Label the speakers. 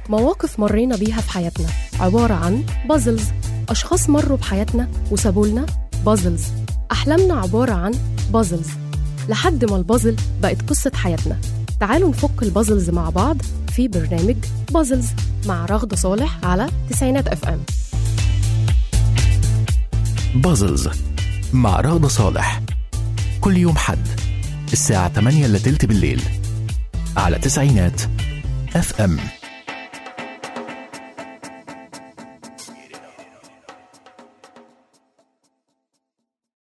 Speaker 1: مواقف مرينا بيها في حياتنا عبارة عن بازلز. أشخاص مروا بحياتنا وسابولنا بازلز. أحلامنا عبارة عن بازلز لحد ما البازل بقت قصة حياتنا. تعالوا نفك البازلز مع بعض في برنامج بازلز مع رغدة صالح على تسعينات FM.
Speaker 2: بازلز مع رغدة صالح كل يوم حد الساعة 8:15 بالليل على تسعينات FM.